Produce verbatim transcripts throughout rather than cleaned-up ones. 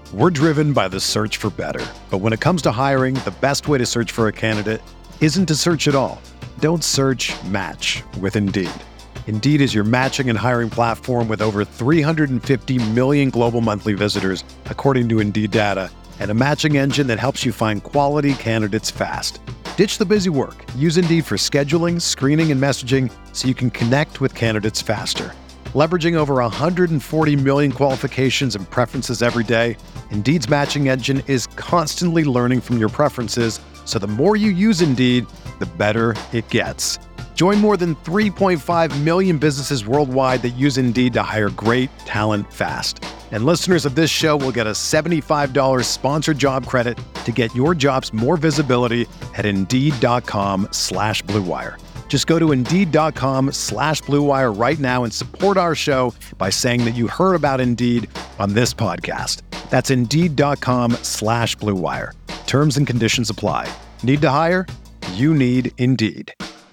We're driven by the search for better. But when it comes to hiring, the best way to search for a candidate isn't to search at all. Don't search, match with Indeed. Indeed is your matching and hiring platform with over three hundred fifty million global monthly visitors, according to Indeed data, and a matching engine that helps you find quality candidates fast. Ditch the busy work. Use Indeed for scheduling, screening, and messaging so you can connect with candidates faster. Leveraging over one hundred forty million qualifications and preferences every day, Indeed's matching engine is constantly learning from your preferences, so the more you use Indeed, the better it gets. Join more than three point five million businesses worldwide that use Indeed to hire great talent fast. And listeners of this show will get a seventy-five dollars sponsored job credit to get your jobs more visibility at Indeed.com slash Blue Wire. Just go to Indeed.com slash Blue Wire right now and support our show by saying that you heard about Indeed on this podcast. That's Indeed.com slash Blue Wire. Terms and conditions apply. Need to hire? You need Indeed.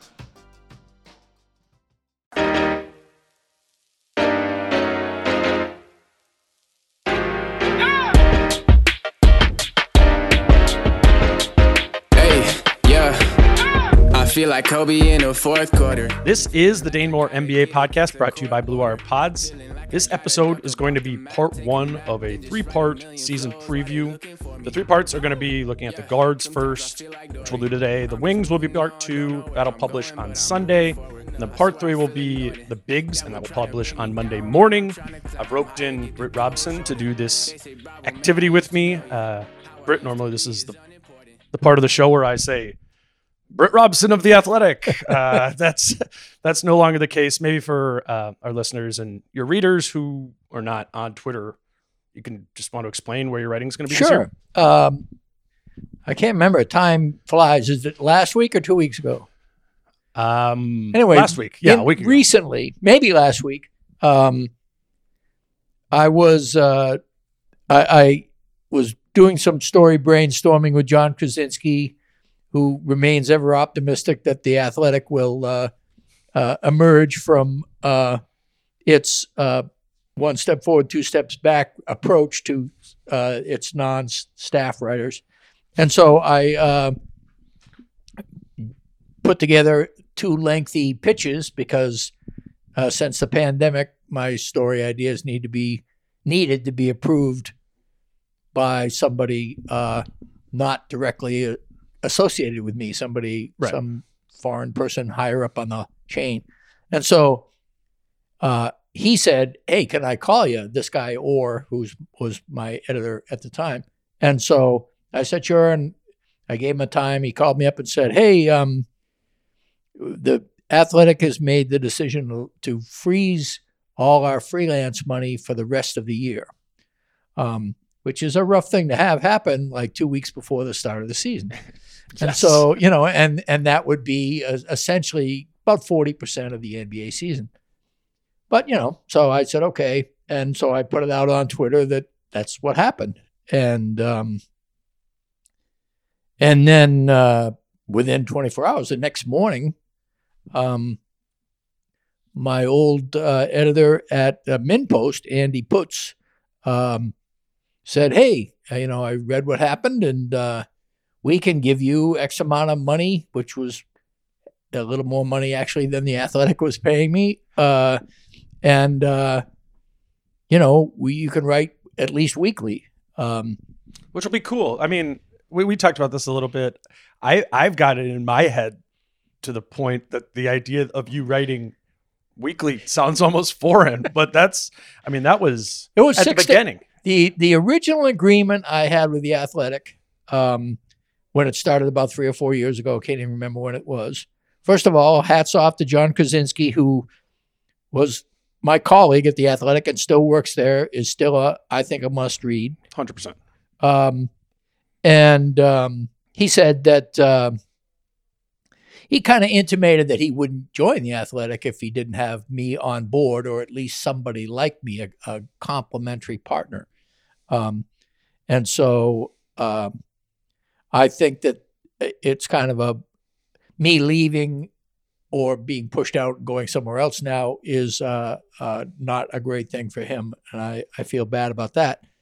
Feel like Kobe in the fourth quarter. This is the Dane Moore N B A podcast brought to you by Blue Wire Pods. This episode is going to be part one of a three-part season preview. The three parts are going to be looking at the guards first, which we'll do today. The wings will be part two. That'll publish on Sunday. And then part three will be the bigs, and that will publish on Monday morning. I've roped in Britt Robson to do this activity with me. Uh, Britt, normally this is the, the part of the show where I say, Britt Robson of The Athletic. Uh, that's that's no longer the case. Maybe for uh, our listeners and your readers who are not on Twitter, you can just want to explain where your writing is going to be. Sure. Um, I can't remember. Time flies. Is it last week or two weeks ago? Um, anyway, last week. Yeah, in, a week ago. Recently, maybe last week. Um, I was uh, I, I was doing some story brainstorming with John Krasinski, who remains ever optimistic that The Athletic will uh, uh, emerge from uh, its uh, one step forward, two steps back approach to uh, its non-staff writers. And so I uh, put together two lengthy pitches because uh, since the pandemic, my story ideas need to be needed to be approved by somebody uh, not directly uh, associated with me, somebody, right. Some foreign person higher up on the chain. And so uh, he said, hey, can I call you? This guy, Orr, who was my editor at the time. And so I said, sure. And I gave him a time. He called me up and said, hey, um, the Athletic has made the decision to, to freeze all our freelance money for the rest of the year, um, which is a rough thing to have happen like two weeks before the start of the season. Yes. And so, you know, and and that would be uh, essentially about forty percent of the N B A season. But, you know, so I said, okay. And so I put it out on Twitter that that's what happened. And um, and then uh, within twenty-four hours, the next morning, um, my old uh, editor at uh, MinPost, Andy Putz, um, said, hey, you know, I read what happened and uh, we can give you X amount of money, which was a little more money actually than The Athletic was paying me. Uh, and, uh, you know, we, you can write at least weekly. Um, which will be cool. I mean, we, we talked about this a little bit. I, I've got it in my head to the point that the idea of you writing weekly sounds almost foreign, but that's, I mean, that was, it was at the beginning. The, the original agreement I had with The Athletic, um, when it started about three or four years ago, can't even remember when it was. First of all, hats off to John Krasinski, who was my colleague at The Athletic and still works there, is still, a, I think, a must read. one hundred percent. Um, and um, he said that uh, he kind of intimated that he wouldn't join The Athletic if he didn't have me on board, or at least somebody like me, a, a complementary partner. Um, and so uh, I think that it's kind of a me leaving or being pushed out and going somewhere else now is uh, uh, not a great thing for him. And I, I feel bad about that.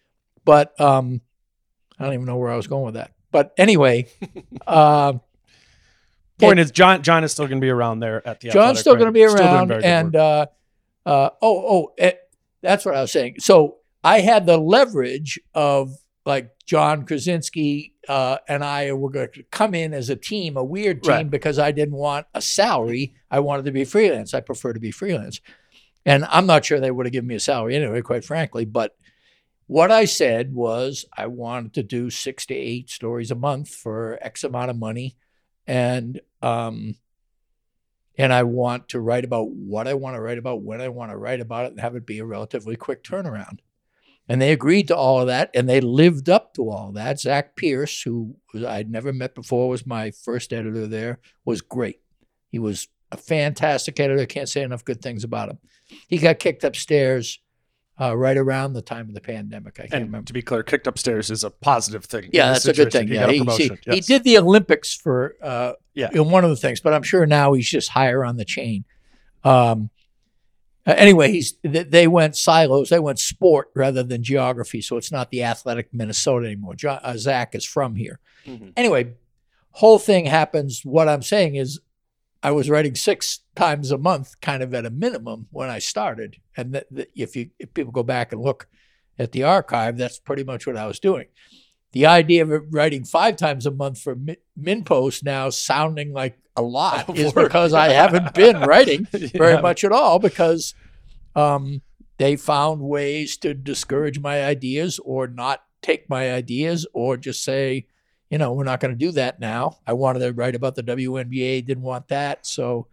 but um, I don't even know where I was going with that. But anyway, uh, Point it, is, John John is still going to be around there at the John's Athletic, still right? going to be Still doing around. very good And work. uh, uh, oh, oh, it, that's what I was saying. So I had the leverage of like John Krasinski uh, and I were going to come in as a team, a weird team, Right. because I didn't want a salary. I wanted to be freelance. I prefer to be freelance. And I'm not sure they would have given me a salary anyway, quite frankly. But what I said was I wanted to do six to eight stories a month for X amount of money. And um, and I want to write about what I want to write about, when I want to write about it, and have it be a relatively quick turnaround. And they agreed to all of that, and they lived up to all of that. Zach Pierce, who I'd never met before, was my first editor there, was great. He was a fantastic editor. Can't say enough good things about him. He got kicked upstairs uh, right around the time of the pandemic. I can't And remember. to be clear, kicked upstairs is a positive thing. Yeah, in that's this a good situation. thing. He Yeah, got a he, promotion. see, he Yes. did the Olympics for uh, Yeah. in one of the things, but I'm sure now he's just higher on the chain. Um, uh, anyway, he's th- they went silos. They went sport rather than geography, so it's not the Athletic Minnesota anymore. Jo- uh, Zach is from here. Mhm. Anyway, whole thing happens. What I'm saying is, I was writing six times a month, kind of at a minimum when I started. And that, that if you if people go back and look at the archive, that's pretty much what I was doing. The idea of it writing five times a month for Min- MinPost now sounding like a lot Of is work. because I haven't been writing very Yeah. much at all, because um, they found ways to discourage my ideas or not take my ideas or just say, you know, we're not going to do that now. I wanted to write about the W N B A, didn't want that. So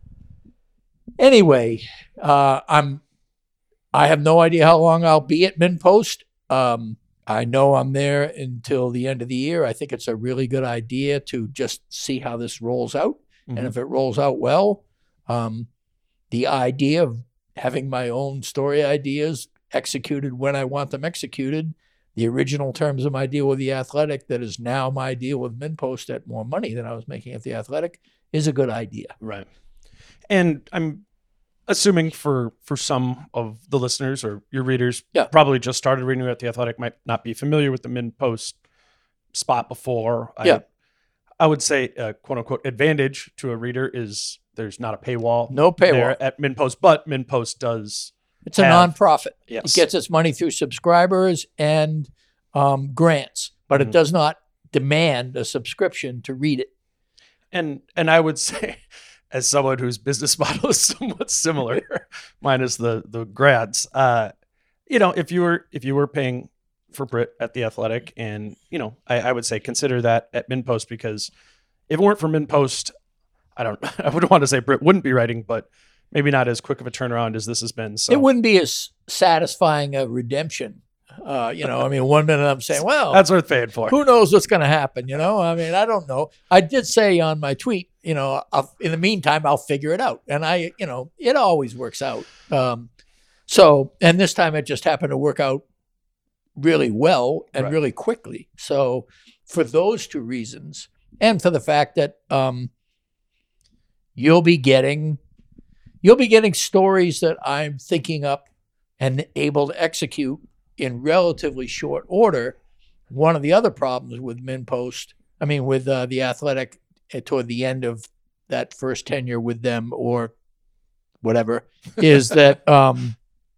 anyway, uh, I'm, I have no idea how long I'll be at MinPost. Um, I know I'm there until the end of the year. I think it's a really good idea to just see how this rolls out. Mhm. And if it rolls out well, um, the idea of having my own story ideas executed when I want them executed, the original terms of my deal with The Athletic that is now my deal with MinPost at more money than I was making at The Athletic, is a good idea. Right. And I'm assuming for for some of the listeners or your readers, Yeah. probably just started reading at The Athletic, might not be familiar with the MinPost spot before. Yeah. I, I would say a quote unquote advantage to a reader is there's not a paywall. No paywall. there at MinPost, but MinPost does. It's a have- nonprofit. Yes. It gets its money through subscribers and um, grants, but Mhm. it does not demand a subscription to read it. And and I would say, as someone whose business model is somewhat similar, minus the the grads, uh, you know, if you were if you were paying for Brit at The Athletic, and you know, I, I would say consider that at MinPost, because if it weren't for MinPost, I don't I wouldn't want to say Brit wouldn't be writing, but maybe not as quick of a turnaround as this has been. So It wouldn't be as satisfying a redemption. Uh, you know, I mean, one minute I'm saying, well, that's worth paying for. who knows what's going to happen? You know, I mean, I don't know. I did say on my tweet, you know, I'll, in the meantime, I'll figure it out. And I, you know, it always works out. Um, so, and this time it just happened to work out really well and Right. really quickly. So, for those two reasons, and for the fact that um, you'll be getting, you'll be getting stories that I'm thinking up and able to execute in relatively short order. One of the other problems with MinPost, I mean, with uh, The Athletic uh, toward the end of that first tenure with them or whatever, is that um,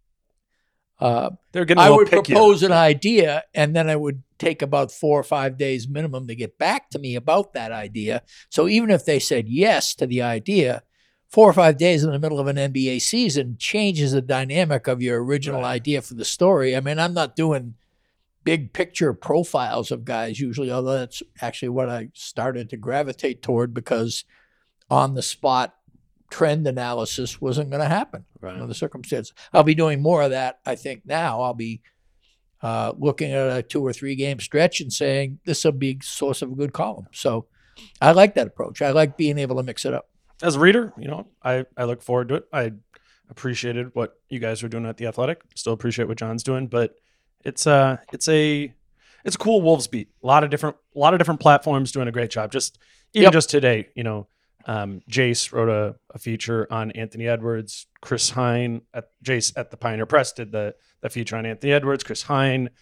uh, They're getting a I little would picky. propose an idea, and then it would take about four or five days minimum to get back to me about that idea. So even if they said yes to the idea, four or five days in the middle of an N B A season changes the dynamic of your original Right. idea for the story. I mean, I'm not doing big picture profiles of guys usually, although that's actually what I started to gravitate toward, because on the spot trend analysis wasn't going to happen Right. under the circumstances. I'll be doing more of that, I think, now. I'll be uh, looking at a two or three game stretch and saying, this will be a source of a good column. So I like that approach. I like being able to mix it up. As a reader, you know, I, I look forward to it. I appreciated what you guys are doing at The Athletic. Still appreciate what John's doing, but it's uh it's a it's a cool Wolves beat. A lot of different a lot of different platforms doing a great job. Just even Yep. just today, you know, um, Jace wrote a, a feature on Anthony Edwards. Chris Hine at Jace at the Pioneer Press did the the feature on Anthony Edwards. Chris Hine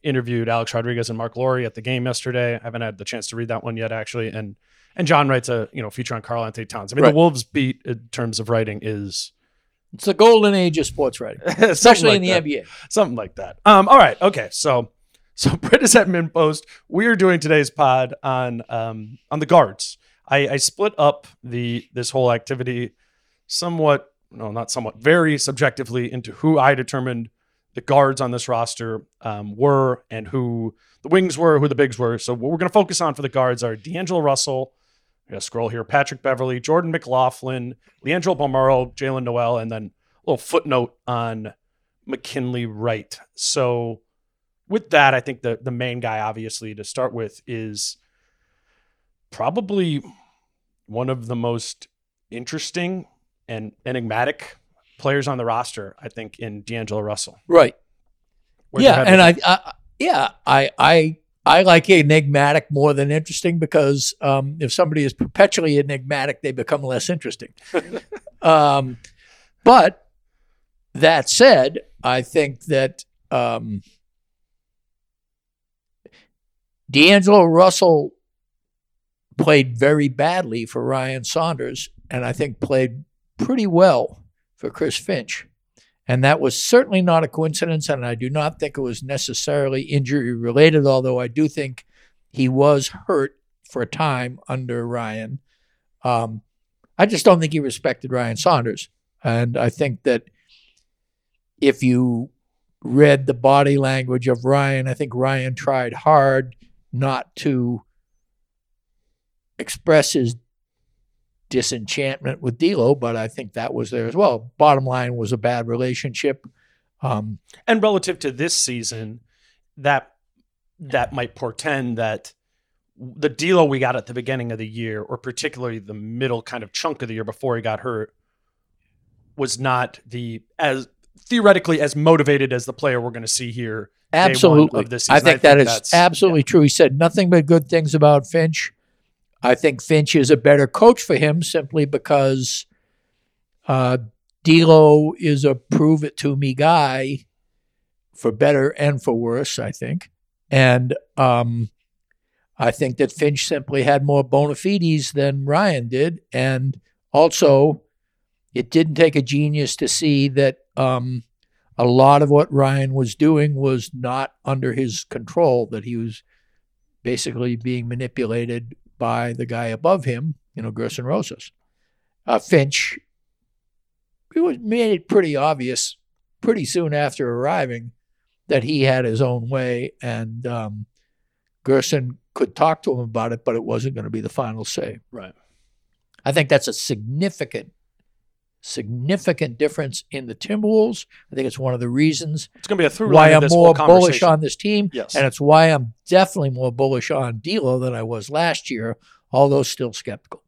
interviewed Alex Rodriguez and Mark Laurie at the game yesterday. I haven't had the chance to read that one yet, actually. And and John writes a you know feature on Karl Anthony Towns. I mean, Right. the Wolves beat in terms of writing is It's the golden age of sports writing, especially like in the that. N B A. Something like that. Um, all right. Okay. So, so Britt is at Min Post. We are doing today's pod on um, on the guards. I, I split up the this whole activity somewhat, no, not somewhat, very subjectively into who I determined the guards on this roster um, were and who the wings were, who the bigs were. So what we're going to focus on for the guards are D'Angelo Russell. I'm going to scroll here. Patrick Beverley, Jordan McLaughlin, Leandro Bolmaro, Jalen Noel, and then a little footnote on McKinley Wright. So with that, I think the, the main guy, obviously, to start with is probably one of the most interesting and enigmatic players on the roster, I think, in D'Angelo Russell. Right. Where's your Yeah, head and with I, I, yeah, I, I, I like enigmatic more than interesting because um, if somebody is perpetually enigmatic, they become less interesting. um, but that said, I think that um, D'Angelo Russell played very badly for Ryan Saunders, and I think played pretty well for Chris Finch. And that was certainly not a coincidence, and I do not think it was necessarily injury-related, although I do think he was hurt for a time under Ryan. Um, I just don't think he respected Ryan Saunders. And I think that if you read the body language of Ryan, I think Ryan tried hard not to express his disenchantment with D'Lo, but I think that was there as well. Bottom line was a bad relationship. Um, And relative to this season, that that might portend that the D'Lo we got at the beginning of the year, or particularly the middle kind of chunk of the year before he got hurt, was not the as theoretically as motivated as the player we're going to see here. day one absolutely. of this season. I think that is that's- absolutely true. He said nothing but good things about Finch. I think Finch is a better coach for him simply because uh, D'Lo is a prove-it-to-me guy for better and for worse, I think. And um, I think that Finch simply had more bona fides than Ryan did. And also, it didn't take a genius to see that um, a lot of what Ryan was doing was not under his control, that he was basically being manipulated by the guy above him, you know, Gerson Rosas. Uh, Finch, it was made it pretty obvious pretty soon after arriving that he had his own way, and um, Gerson could talk to him about it, but it wasn't going to be the final say. Right. I think that's a significant, significant difference in the Timberwolves. I think it's one of the reasons It's going to be a through why line of I'm this more whole bullish conversation. on this team, Yes. and it's why I'm definitely more bullish on D'Lo than I was last year, although still skeptical.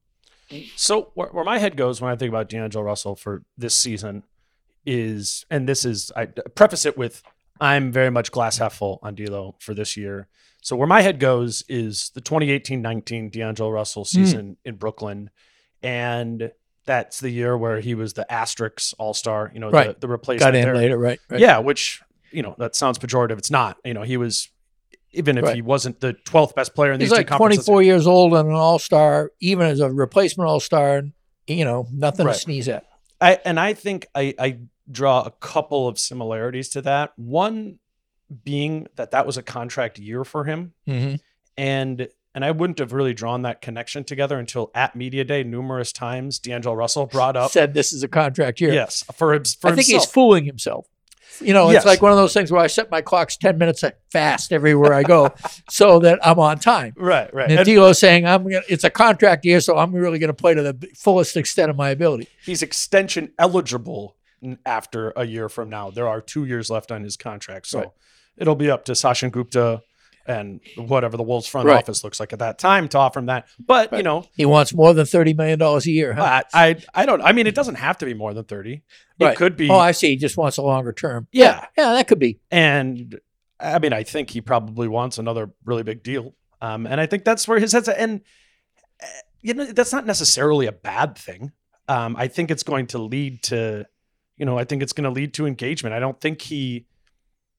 So where, where my head goes when I think about D'Angelo Russell for this season is, and this is, I preface it with, I'm very much glass half full on D'Lo for this year. So where my head goes is the twenty eighteen nineteen D'Angelo Russell season in Brooklyn. And that's the year where he was the asterisk all-star, you know, Right. the, the replacement Got in there. later, right? right. Yeah, which, you know, that sounds pejorative. It's not. You know, he was, even if Right. he wasn't the twelfth best player in He's these like two conferences. twenty-four years old and an all-star, even as a replacement all-star, you know, nothing Right. to sneeze at. I, and I think I, I draw a couple of similarities to that. One being that that was a contract year for him. Mm-hmm. And and I wouldn't have really drawn that connection together until at Media Day numerous times D'Angelo Russell brought up. Said this is a contract year. Yes, for, his, for I think himself. he's fooling himself. You know, it's Yes. like one of those things where I set my clocks ten minutes fast everywhere I go so that I'm on time. Right, right. And And D'Lo's saying, I'm gonna, it's a contract year, so I'm really going to play to the fullest extent of my ability. he's extension eligible n- after a year from now. There are two years left on his contract. So Right. it'll be up to Sachin Gupta and whatever the Wolves front Right. office looks like at that time to offer him that. But, you know, He wants more than thirty million dollars a year, huh? I, I I don't, I mean, it doesn't have to be more than thirty. It Right. could be. Oh, I see. He just wants a longer term. Yeah. Yeah, that could be. And I mean, I think he probably wants another really big deal. Um, and I think that's where his head's at. And, uh, you know, that's not necessarily a bad thing. Um, I think it's going to lead to, you know, I think it's going to lead to engagement. I don't think he,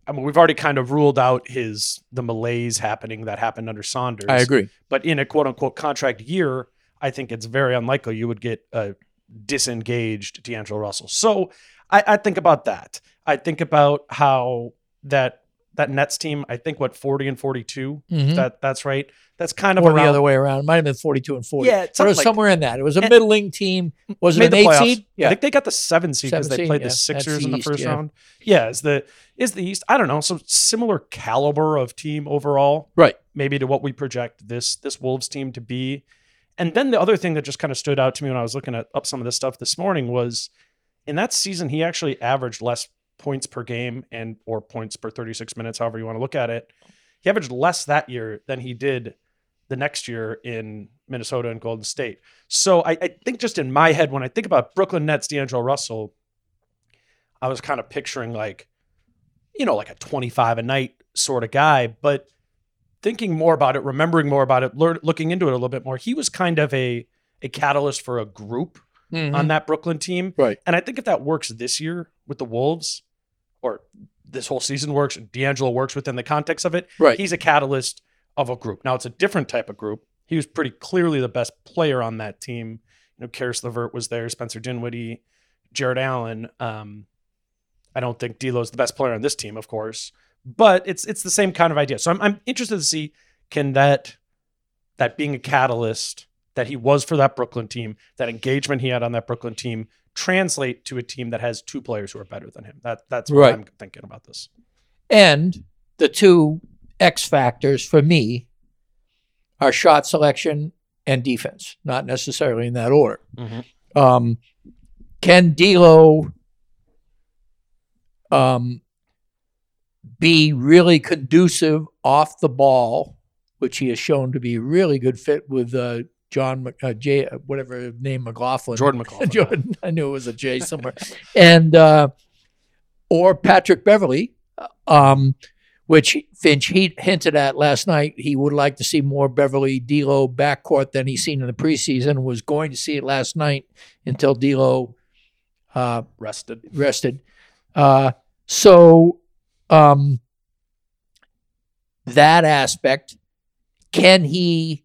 I mean, we've already kind of ruled out his the malaise happening that happened under Saunders. I agree. But in a quote unquote contract year, I think it's very unlikely you would get a disengaged D'Angelo Russell. So I, I think about that. I think about how that that Nets team, I think what forty and forty-two, Mhm. that that's right. That's kind of Or around, the other way around. It might have been forty-two and forty. Yeah, but it something was like- somewhere in that. It was a And- middling team. Was it made an the eight playoffs. seed? I Yeah. think they got the seven seed because they Seven seed, played yeah. the That's Sixers the in the East, first yeah. round. Yeah, is the is the East. I don't know. So similar caliber of team overall, Right. maybe to what we project this this Wolves team to be. And then the other thing that just kind of stood out to me when I was looking at up some of this stuff this morning was in that season he actually averaged less points per game and or points per thirty-six minutes, however you want to look at it. He averaged less that year than he did the next year in Minnesota and Golden State. So I, I think just in my head, when I think about Brooklyn Nets, D'Angelo Russell, I was kind of picturing like, you know, like a twenty-five a night sort of guy. But thinking more about it, remembering more about it, learn, looking into it a little bit more, he was kind of a a catalyst for a group Mhm. on that Brooklyn team. Right. And I think if that works this year with the Wolves, or this whole season works, and D'Angelo works within the context of it, Right. he's a catalyst of a group. Now it's a different type of group. He was pretty clearly the best player on that team. You know, Karis LeVert was there, Spencer Dinwiddie, Jared Allen. Um, I don't think D'Lo's the best player on this team, of course, but it's it's the same kind of idea. So I'm I'm interested to see can that that being a catalyst that he was for that Brooklyn team, that engagement he had on that Brooklyn team, translate to a team that has two players who are better than him. That that's what Right. I'm thinking about this. And the two X factors for me are shot selection and defense, not necessarily in that order. Mm-hmm. Um, can D'Lo um, be really conducive off the ball, which he has shown to be a really good fit with uh, John, Mc- uh, J, whatever his name, McLaughlin. Jordan McLaughlin. Jordan, I knew it was a J somewhere. and uh, or Patrick Beverly, um, which Finch he hinted at last night. He would like to see more Beverly D'Lo backcourt than he's seen in the preseason. Was going to see it last night until D'Lo uh, Rested. rested. Uh, so um, that aspect, can he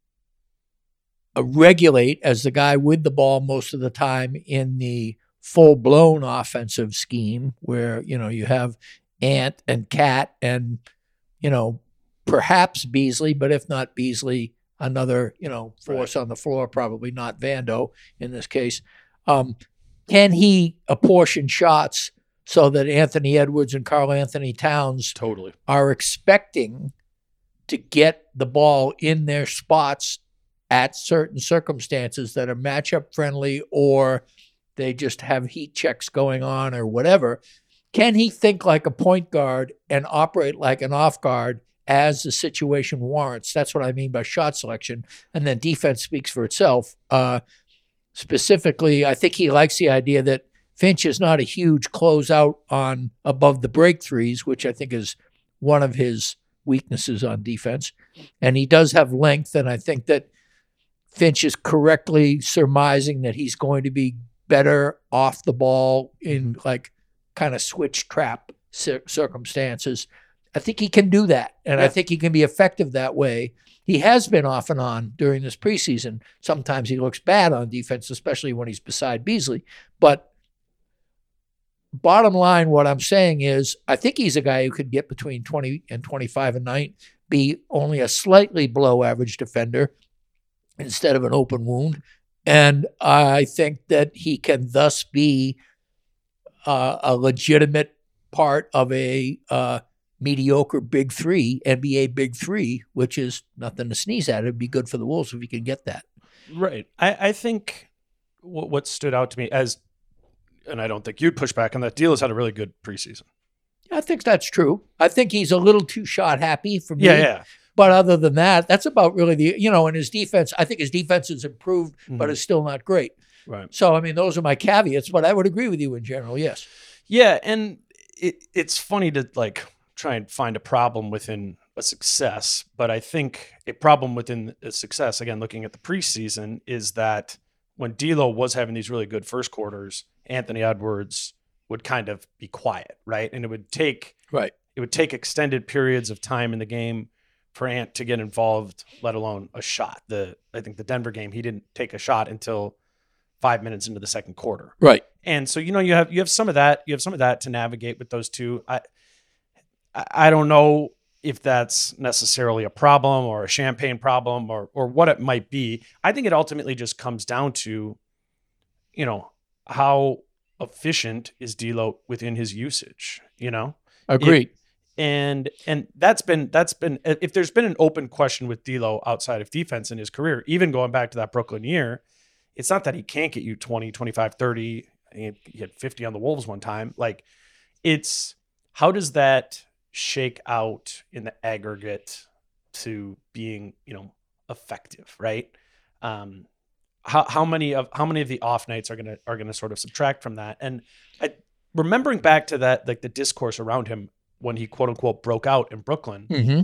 uh, regulate as the guy with the ball most of the time in the full-blown offensive scheme where, you know, you have Ant and Cat and, you know, perhaps Beasley, but if not Beasley, another, you know, force on the floor, probably not Vando in this case. Um, can he apportion shots so that Anthony Edwards and Karl Anthony Towns Totally. are expecting to get the ball in their spots at certain circumstances that are matchup friendly, or they just have heat checks going on or whatever? Can he think like a point guard and operate like an off guard as the situation warrants? That's what I mean by shot selection. And then defense speaks for itself. Uh, specifically, I think he likes the idea that Finch is not a huge closeout on above the break threes, which I think is one of his weaknesses on defense. And he does have length, and I think that Finch is correctly surmising that he's going to be better off the ball in like kind of switch trap cir- circumstances. I think he can do that, and Yeah. I think he can be effective that way. He has been off and on during this preseason. Sometimes he looks bad on defense, especially when he's beside Beasley. But bottom line, what I'm saying is I think he's a guy who could get between twenty and twenty-five a night, be only a slightly below average defender instead of an open wound. And I think that he can thus be uh, a legitimate part of a uh, mediocre big three, N B A big three, which is nothing to sneeze at. It'd be good for the Wolves if he can get that. Right. I, I think what, what stood out to me as, and I don't think you'd push back on that, D'Lo's had a really good preseason. I think that's true. I think he's a little too shot happy for me. Yeah, yeah. But other than that, that's about really the, you know, and his defense, I think his defense has improved, but Mhm. is still not great. Right. So, I mean, those are my caveats, but I would agree with you in general, yes. Yeah, and it, it's funny to like try and find a problem within a success, but I think a problem within a success, again, looking at the preseason, is that when D'Lo was having these really good first quarters, Anthony Edwards would kind of be quiet, right? And it would take Right. it would take extended periods of time in the game for Ant to get involved, let alone a shot. The I think the Denver game, he didn't take a shot until five minutes into the second quarter. Right. And so, you know, you have you have some of that, you have some of that to navigate with those two. I I don't know if that's necessarily a problem or a champagne problem or or what it might be. I think it ultimately just comes down to, you know, how efficient is D'Lo within his usage, you know? Agreed. It, and and that's been that's been if there's been an open question with D'Lo outside of defense in his career, even going back to that Brooklyn year, it's not that he can't get you twenty, twenty-five, thirty. He had fifty on the Wolves one time. Like, it's how does that shake out in the aggregate to being, you know, effective, right? Um, how how many of how many of the off nights are gonna are gonna sort of subtract from that? And I, remembering back to that, like the discourse around him when he quote unquote broke out in Brooklyn, Mm-hmm.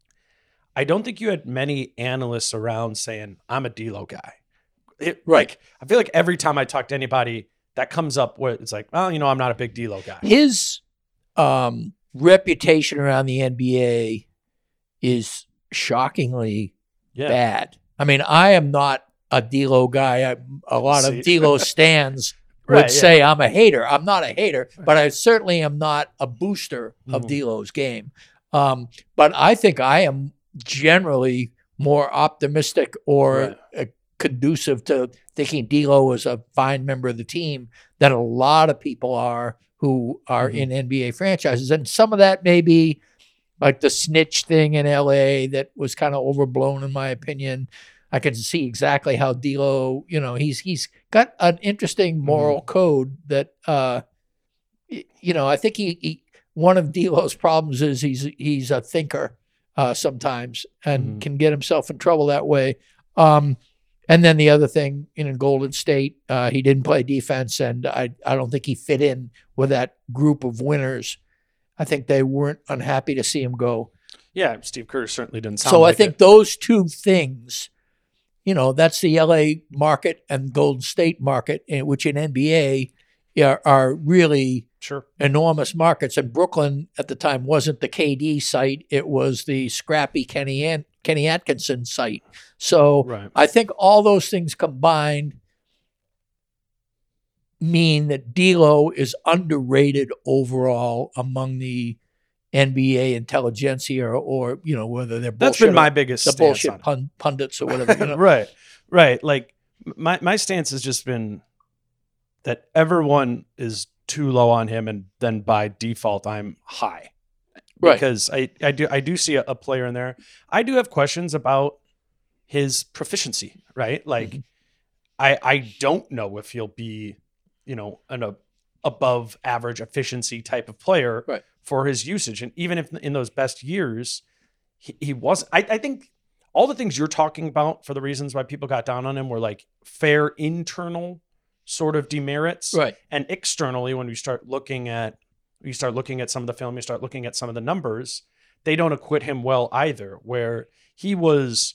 I don't think you had many analysts around saying, I'm a D'Lo guy. It, Right. Like, I feel like every time I talk to anybody that comes up where it's like, well, you know, I'm not a big D'Lo guy. His um, reputation around the N B A is shockingly Yeah. bad. I mean, I am not a D'Lo guy. I, a lot See? of D'Lo stands would Right, yeah. say I'm a hater. I'm not a hater, but I certainly am not a booster of Mhm. D'Lo's game. Um, but I think I am generally more optimistic or uh, conducive to thinking D'Lo is a fine member of the team than a lot of people are who are Mhm. in N B A franchises. And some of that may be like the snitch thing in L A that was kind of overblown, in my opinion. I can see exactly how D'Lo, you know, he's he's got an interesting moral code that, uh, y- you know, I think he, he one of D'Lo's problems is he's he's a thinker uh, sometimes and Mhm. can get himself in trouble that way. Um, and then the other thing, in Golden State, uh, he didn't play defense, and I I don't think he fit in with that group of winners. I think they weren't unhappy to see him go. Yeah, Steve Kerr certainly didn't sound So like I think it. those two things, you know, that's the L A market and Golden State market, in which in N B A are, are really Sure. enormous markets. And Brooklyn at the time wasn't the K D site; it was the scrappy Kenny An- Kenny Atkinson site. So Right. I think all those things combined mean that D'Lo is underrated overall among the N B A intelligentsia, or, or you know, whether they're That's bullshit been or- my biggest the stance bullshit on it. pun- pundits or whatever. You know? right. Right. Like my, my stance has just been that everyone is too low on him, and then by default I'm high. Right. Because I, I do I do see a, a player in there. I do have questions about his proficiency, right? Like Mhm. I I don't know if he'll be, you know, an a, above average efficiency type of player Right. for his usage. And even if in those best years he, he wasn't, I, I think all the things you're talking about for the reasons why people got down on him were like fair internal sort of demerits. Right. And externally, when we start looking at you start looking at some of the film, you start looking at some of the numbers, they don't acquit him well either, where he was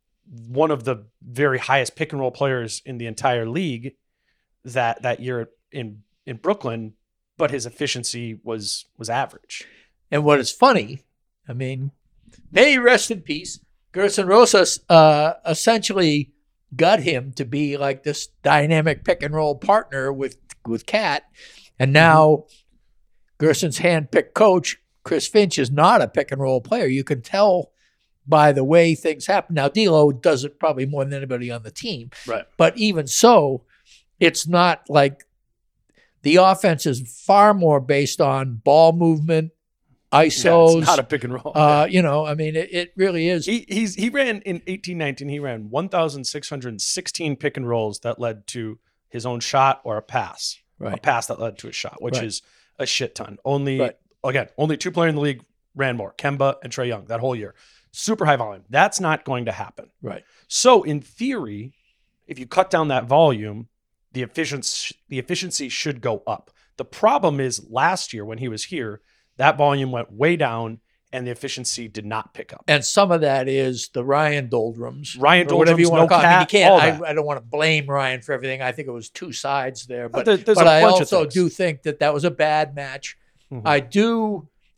one of the very highest pick and roll players in the entire league that that year in in Brooklyn, but his efficiency was was average. And what is funny, I mean, may he rest in peace, Gerson Rosas uh, essentially got him to be like this dynamic pick and roll partner with with Cat, and now Gerson's handpicked coach Chris Finch is not a pick and roll player. You can tell by the way things happen. Now D'Lo does it probably more than anybody on the team, Right. but even so, it's not like the offense is far more based on ball movement, I S Yeah, Os. it's not a pick and roll. uh, you know, I mean, it, it really is. He he's he ran in eighteen nineteen, he ran one thousand six hundred sixteen pick and rolls that led to his own shot or a pass. A Right. pass that led to a shot, which Right. is a shit ton. Only Right. again, only two players in the league ran more, Kemba and Trae Young, that whole year. Super high volume. That's not going to happen. Right. So in theory, if you cut down that volume, the efficiency the efficiency should go up. The problem is last year when he was here, that volume went way down and the efficiency did not pick up. And some of that is the Ryan doldrums. Ryan or whatever you doldrums, want no to call it. I mean, you cat, all can't, that. I, I don't want to blame Ryan for everything. I think it was two sides there. But, there- there's but a I bunch of also things. do think that that was a bad match. Mhm. I do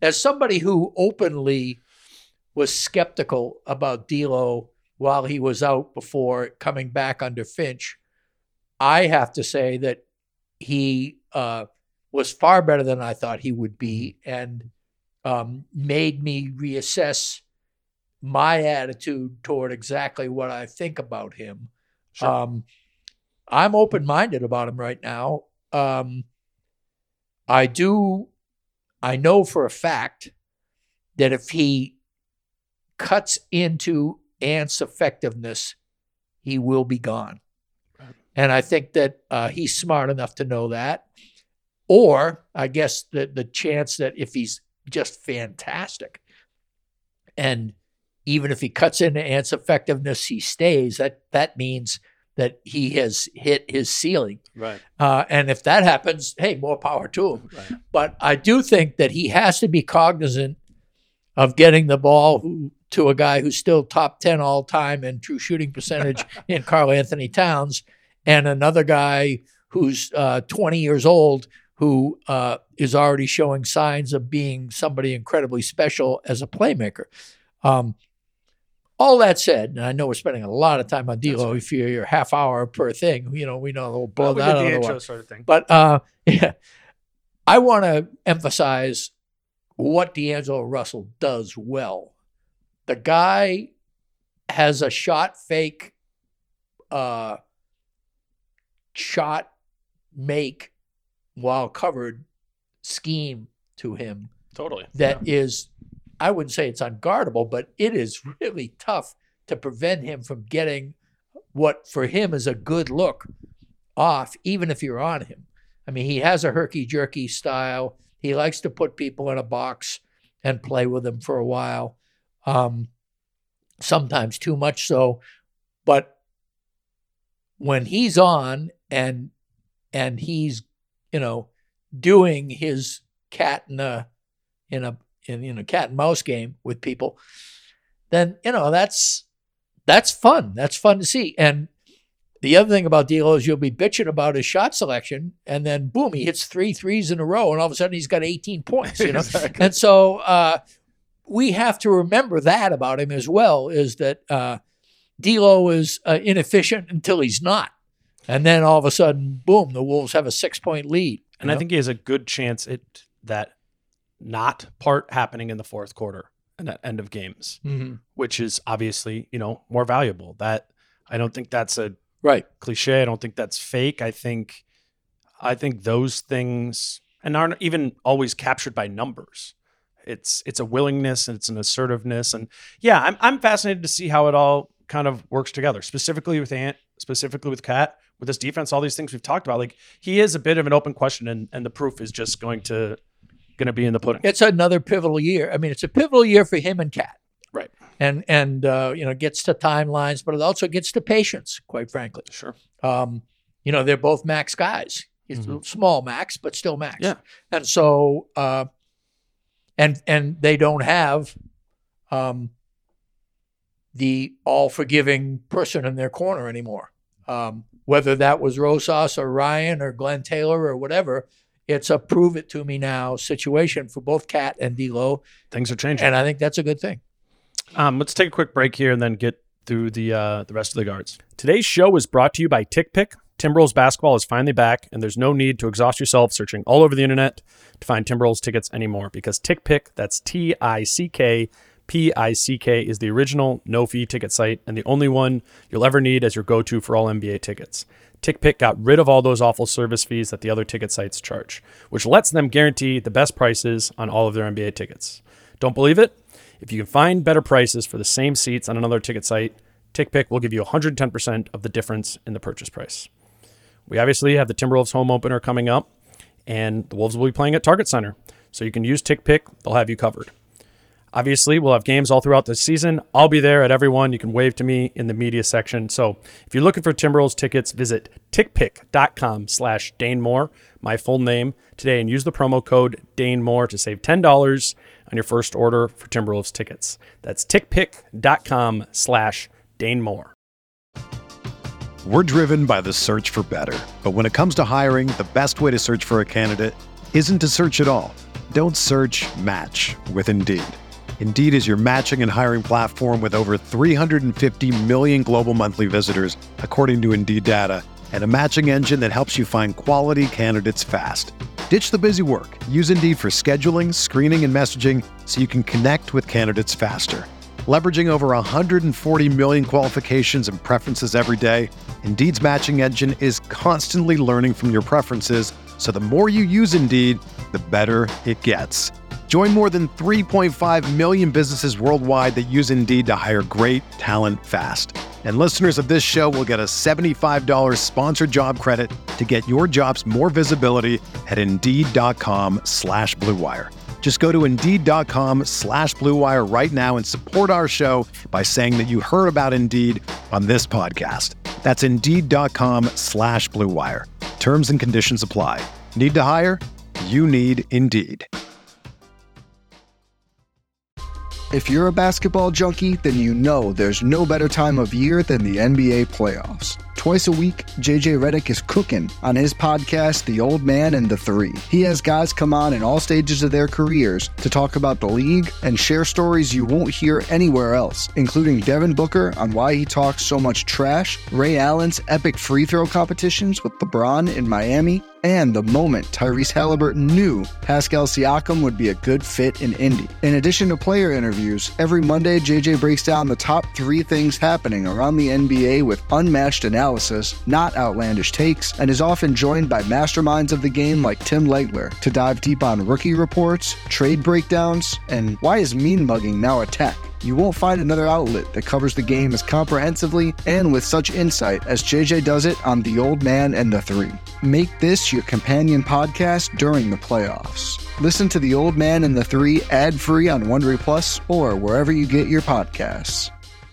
as somebody who openly was skeptical about D'Lo while he was out before coming back under Finch, I have to say that he uh, was far better than I thought he would be, and um, made me reassess my attitude toward exactly what I think about him. Sure. Um, I'm open-minded about him right now. Um, I do, I know for a fact that if he cuts into Ant's effectiveness, he will be gone. Right. And I think that uh, he's smart enough to know that. Or I guess the, the chance that if he's just fantastic, and even if he cuts into Ant's effectiveness, he stays, that that means that he has hit his ceiling. Right. Uh, and if that happens, hey, more power to him. Right. But I do think that he has to be cognizant of getting the ball to a guy who's still top ten all time in true shooting percentage in Karl Anthony Towns, and another guy who's uh, twenty years old who uh, is already showing signs of being somebody incredibly special as a playmaker. Um, all that said, and I know we're spending a lot of time on D'Lo. If you're, you're half hour per thing, you know, we know we'll blow Probably that the out of the intro water. sort of thing. But uh, yeah, I want to emphasize what D'Angelo Russell does well. The guy has a shot fake, uh, shot make while covered scheme to him. Totally. That yeah. is, I wouldn't say it's unguardable, but it is really tough to prevent him from getting what for him is a good look off, even if you're on him. I mean, he has a herky-jerky style. He likes to put people in a box and play with them for a while, um, sometimes too much so. But when he's on and and he's, you know, doing his cat in a in a in, in a cat and mouse game with people, then you know that's that's fun. That's fun to see. And the other thing about D'Lo is you'll be bitching about his shot selection, and then boom, he hits three threes in a row, and all of a sudden he's got eighteen points. You know, exactly. And so uh, we have to remember that about him as well. Is that uh, D'Lo is uh, inefficient until he's not, and then all of a sudden, boom, the Wolves have a six-point lead. And know? I think he has a good chance at that not part happening in the fourth quarter and that end of games, mm-hmm. which is obviously, you know, more valuable. That I don't think that's a right cliche. I don't think that's fake. I think, I think those things and aren't even always captured by numbers. It's it's a willingness and it's an assertiveness. And yeah, I'm I'm fascinated to see how it all kind of works together, specifically with Ant, specifically with Cat, with this defense, all these things we've talked about. Like he is a bit of an open question, and and the proof is just going to going to be in the pudding. It's another pivotal year. I mean, it's a pivotal year for him and Cat. Right. And, and uh, you know, gets to timelines, but it also gets to patience, quite frankly. Sure. Um, you know, they're both max guys. He's mm-hmm. a small max, but still max. Yeah. And so, uh, and and they don't have um, the all-forgiving person in their corner anymore. Um, whether that was Rosas or Ryan or Glenn Taylor or whatever, it's a prove-it-to-me-now situation for both Cat and D'Lo. Things are changing. And I think that's a good thing. Um, let's take a quick break here and then get through the uh, the rest of the guards. Today's show is brought to you by TickPick. Timberwolves basketball is finally back, and there's no need to exhaust yourself searching all over the internet to find Timberwolves tickets anymore, because TickPick, that's T I C K P I C K, is the original no-fee ticket site and the only one you'll ever need as your go-to for all N B A tickets. TickPick got rid of all those awful service fees that the other ticket sites charge, which lets them guarantee the best prices on all of their N B A tickets. Don't believe it? If you can find better prices for the same seats on another ticket site, TickPick will give you one hundred ten percent of the difference in the purchase price. We obviously have the Timberwolves home opener coming up, and the Wolves will be playing at Target Center, so you can use TickPick. They'll have you covered. Obviously, we'll have games all throughout the season. I'll be there at every one. You can wave to me in the media section. So if you're looking for Timberwolves tickets, visit tickpick.com slash Dane Moore, my full name, today, and use the promo code Dane Moore to save ten dollars on your first order for Timberwolves tickets. That's tickpick.com slash Dane Moore. We're driven by the search for better. But when it comes to hiring, the best way to search for a candidate isn't to search at all. Don't search, match with Indeed. Indeed is your matching and hiring platform with over three hundred fifty million global monthly visitors, according to Indeed data, and a matching engine that helps you find quality candidates fast. Ditch the busy work. Use Indeed for scheduling, screening, and messaging so you can connect with candidates faster. Leveraging over one hundred forty million qualifications and preferences every day, Indeed's matching engine is constantly learning from your preferences, so the more you use Indeed, the better it gets. Join more than three point five million businesses worldwide that use Indeed to hire great talent fast. And listeners of this show will get a seventy-five dollars sponsored job credit to get your jobs more visibility at Indeed.com slash Blue Wire. Just go to Indeed.com slash Blue Wire right now and support our show by saying that you heard about Indeed on this podcast. That's Indeed.com slash Blue Wire. Terms and conditions apply. Need to hire? You need Indeed. If you're a basketball junkie, then you know there's no better time of year than the N B A playoffs. Twice a week, J J Redick is cooking on his podcast, The Old Man and the Three. He has guys come on in all stages of their careers to talk about the league and share stories you won't hear anywhere else, including Devin Booker on why he talks so much trash, Ray Allen's epic free throw competitions with LeBron in Miami, and the moment Tyrese Halliburton knew Pascal Siakam would be a good fit in Indy. In addition to player interviews, every Monday J J breaks down the top three things happening around the N B A with unmatched analysis, not outlandish takes, and is often joined by masterminds of the game like Tim Legler to dive deep on rookie reports, trade breakdowns, and why is mean mugging now a tech? You won't find another outlet that covers the game as comprehensively and with such insight as J J does it on The Old Man and the Three. Make this your companion podcast during the playoffs. Listen to The Old Man and the Three ad-free on Wondery Plus or wherever you get your podcasts.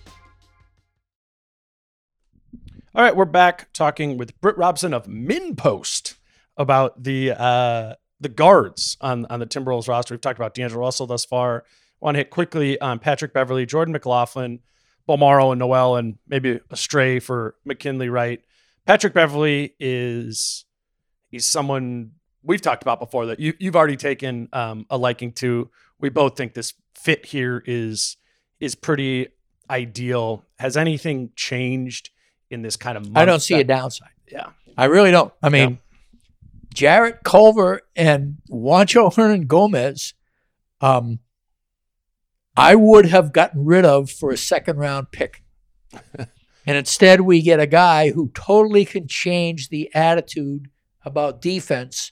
All right, we're back talking with Britt Robson of MinPost about the uh, the guards on, on the Timberwolves roster. We've talked about D'Angelo Russell thus far. I want to hit quickly on Patrick Beverley, Jordan McLaughlin, Bolmaro, and Noel, and maybe a stray for McKinley Wright. Patrick Beverley is he's someone we've talked about before that you, you've already taken um, a liking to. We both think this fit here is is pretty ideal. Has anything changed in this kind of month? I don't see that, a downside. Yeah. I really don't. I mean, yeah. Jarrett Culver and Juancho Hernan-Gomez, um, I would have gotten rid of for a second round pick. And instead we get a guy who totally can change the attitude about defense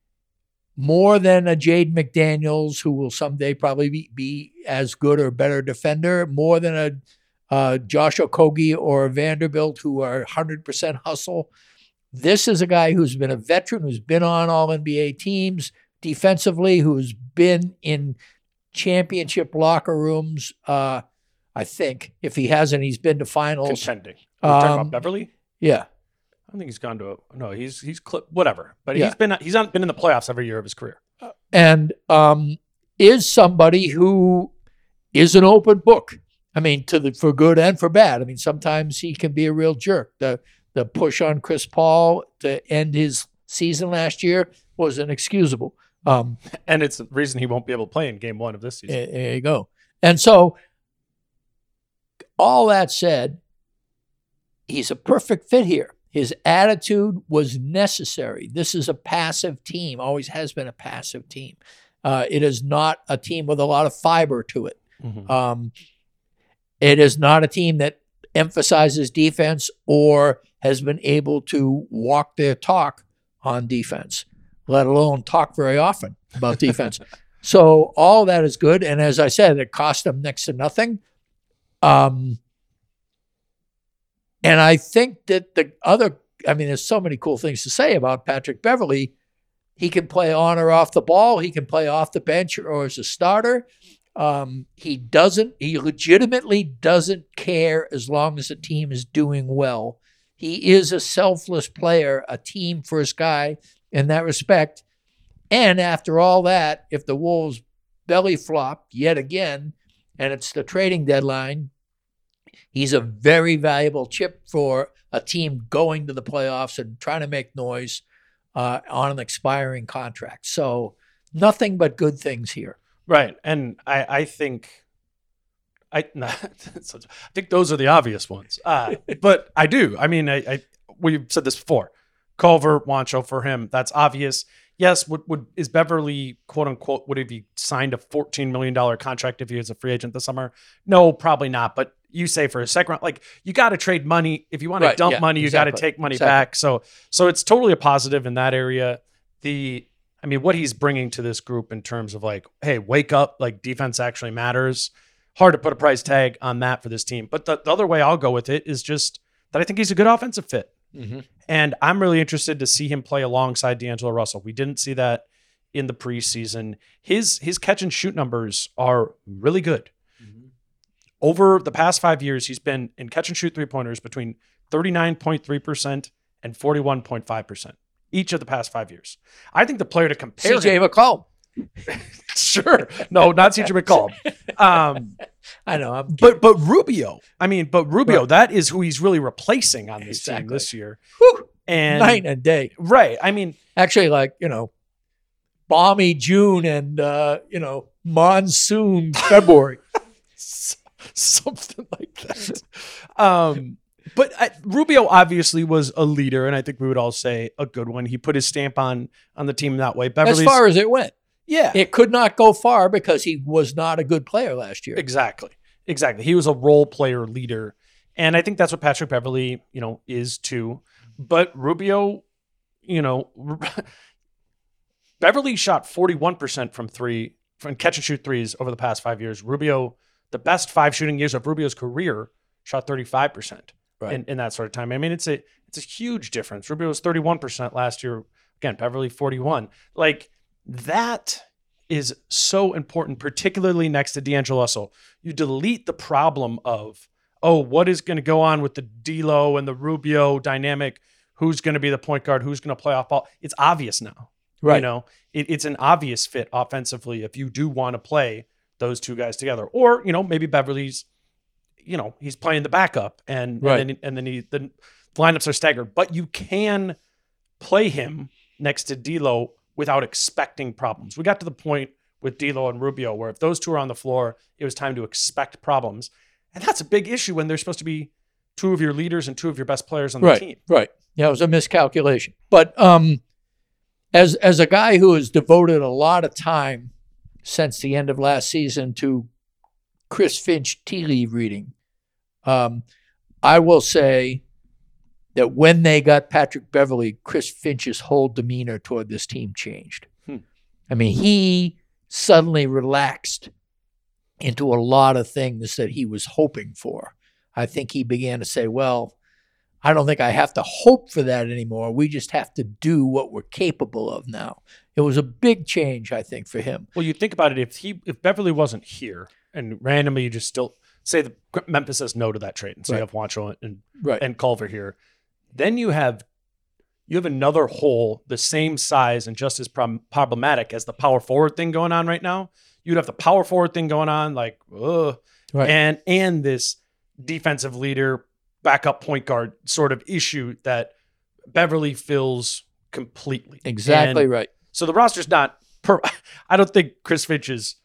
more than a Jade McDaniels, who will someday probably be, be as good or better defender, more than a uh, Josh Okogie or a Vanderbilt, who are one hundred percent hustle. This is a guy who's been a veteran, who's been on all N B A teams defensively, who's been in championship locker rooms. Uh, I think if he hasn't, he's been to finals. Contending. Are you talking Um, about Beverly? Yeah. I don't think he's gone to a, no, he's, he's clip, whatever, but Yeah. he's been, he's not been in the playoffs every year of his career. And um, is somebody who is an open book. I mean, to the for good and for bad. I mean, sometimes he can be a real jerk. The the push on Chris Paul to end his season last year was inexcusable. Um, And it's the reason he won't be able to play in game one of this season. there you go. And so, all that said, he's a perfect fit here. His attitude was necessary. This is a passive team, always has been a passive team. Uh, it is not a team with a lot of fiber to it. Mhm. Um, it is not a team that emphasizes defense or has been able to walk their talk on defense, let alone talk very often about defense. So all that is good. And as I said, it cost them next to nothing. Um, and I think that the other, I mean, there's so many cool things to say about Patrick Beverley. He can play on or off the ball. He can play off the bench or as a starter. Um, he doesn't, he legitimately doesn't care as long as the team is doing well. He is a selfless player, a team first guy in that respect. And after all that, if the Wolves belly flop yet again, and it's the trading deadline, he's a very valuable chip for a team going to the playoffs and trying to make noise uh, on an expiring contract. So nothing but good things here. Right. And I, I think I, I think those are the obvious ones. Uh, but I do. I mean, I, I we've said this before. Culver, Juancho for him, that's obvious. Yes, would, would is Beverly, quote unquote, would have he signed a fourteen million dollars contract if he was a free agent this summer? No, probably not. But you say for a second round, like you got to trade money. If you want Right, to dump yeah, money, you exactly, got to take money exactly. back. So, so it's totally a positive in that area. The, I mean, what he's bringing to this group in terms of like, hey, wake up, like defense actually matters. Hard to put a price tag on that for this team. But the, the other way I'll go with it is just that I think he's a good offensive fit. Mm-hmm. And I'm really interested to see him play alongside D'Angelo Russell. We didn't see that in the preseason. His his catch and shoot numbers are really good. Mm-hmm. Over the past five years, he's been in catch and shoot three-pointers between thirty-nine point three percent and forty-one point five percent each of the past five years. I think the player to compare C J him, McCollum. sure. No, not C J McCollum. Um, I know. I'm but but Rubio. I mean, but Rubio, Right. that is who he's really replacing on this team Exactly. this year. Whew, And night and day. right. I mean, Actually, like, you know, balmy June and, uh, you know, monsoon February. something like that. Um, but I, Rubio obviously was a leader, and I think we would all say a good one. He put his stamp on on the team that way. As Beverly's, far as it went. yeah, It could not go far because he was not a good player last year. exactly, exactly. He was a role player leader, and I think that's what Patrick Beverly, you know, is too. But Rubio, you know, Beverly shot forty-one percent from three, from catch and shoot threes over the past five years. Rubio, the best five shooting years of Rubio's career, shot thirty-five percent Right. in, in that sort of time. I mean, it's a it's a huge difference. Rubio was thirty-one percent last year. Again, Beverly forty-one. Like that is so important, particularly next to D'Angelo Russell. You delete the problem of, oh, what is going to go on with the D'Lo and the Rubio dynamic? Who's going to be the point guard? Who's going to play off ball? It's obvious now. Right. You know, it, it's an obvious fit offensively if you do want to play those two guys together. Or, you know, maybe Beverly's, you know, he's playing the backup and, Right. and then, and then he, the lineups are staggered. But you can play him next to D'Lo without expecting problems. We got to the point with D'Lo and Rubio where if those two are on the floor, it was time to expect problems. And that's a big issue when they're supposed to be two of your leaders and two of your best players on the Right. team. Right. Yeah, it was a miscalculation. But um, as as a guy who has devoted a lot of time since the end of last season to Chris Finch tea leaf reading, um, I will say that when they got Patrick Beverly, Chris Finch's whole demeanor toward this team changed. Hmm. I mean, he suddenly relaxed into a lot of things that he was hoping for. I think he began to say, well, I don't think I have to hope for that anymore. We just have to do what we're capable of now. It was a big change, I think, for him. Well, you think about it, if he if Beverly wasn't here and randomly you just still say the Memphis says no to that trade and say Right. you have Juancho and Right. and Culver here, then you have you have another hole the same size and just as problem, problematic as the power forward thing going on right now. You'd have the power forward thing going on, like, ugh, Right. and and this defensive leader, backup point guard sort of issue that Beverly fills completely. Exactly And right. so the roster's not per. I don't think Chris Finch is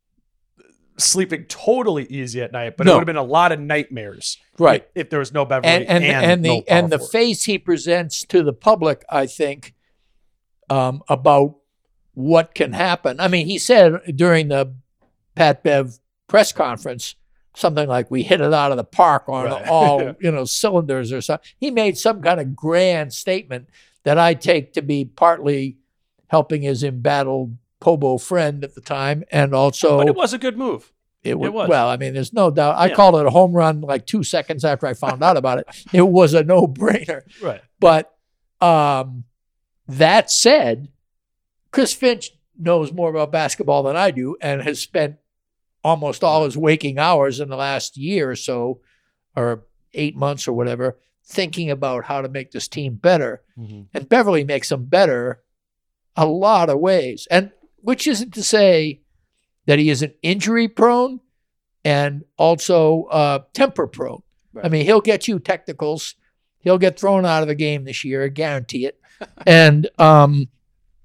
sleeping totally easy at night, but it No. would have been a lot of nightmares, Right. If, if there was no Beverly And and and, and, the no power and the forward. face he presents to the public, I think, um, about what can happen. I mean, he said during the Pat Bev press conference something like, "We hit it out of the park on Right. all you know cylinders" or something. He made some kind of grand statement that I take to be partly helping his embattled Pobo friend at the time, and also But it was a good move. It was, It was. well, I mean, there's no doubt. I Yeah. called it a home run like two seconds after I found out about it. It was a no-brainer. Right. But um, that said, Chris Finch knows more about basketball than I do and has spent almost all his waking hours in the last year or so, or eight months or whatever, thinking about how to make this team better. Mm-hmm. And Beverly makes them better a lot of ways. And which isn't to say that he isn't injury prone and also uh, temper prone. Right. I mean, he'll get you technicals. He'll get thrown out of the game this year, I guarantee it. and um,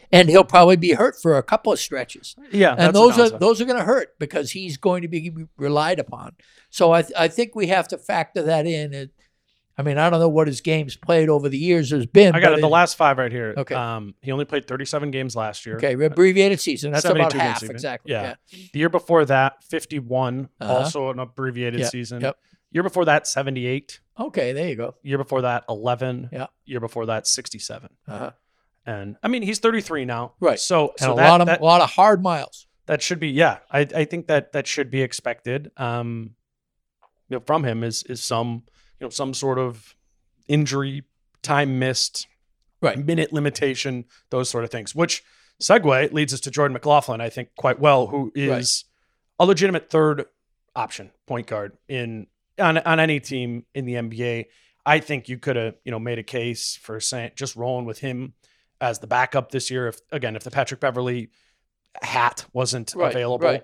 and he'll probably be hurt for a couple of stretches. Yeah, and that's those the are downside. those are going to hurt because he's going to be relied upon. So I th- I think we have to factor that in. It, I mean, I don't know what his games played over the years has been. I got but it, the it- last five right here. Okay. Um, he only played thirty-seven games last year. Okay, abbreviated season. That's about seventy-two games half even. exactly. Yeah. Yeah. The year before that, fifty-one, Uh-huh. also an abbreviated Yep, season. yep. Year before that, seventy-eight. Okay, there you go. Year before that, eleven. Yeah. Year before that, sixty-seven. Uh-huh. And I mean, he's thirty-three now. Right. So, And so a that, lot of that, a lot of hard miles. that should be, yeah, I, I think that that should be expected. Um, you know, from him is is some, you know, some sort of injury, time missed, Right. minute limitation, those sort of things. Which segue leads us to Jordan McLaughlin, I think, quite well, who is a legitimate third option point guard in on on any team in the N B A. I think you could have, you know, made a case for saying just rolling with him as the backup this year. If again, if the Patrick Beverly hat wasn't Right, available, right.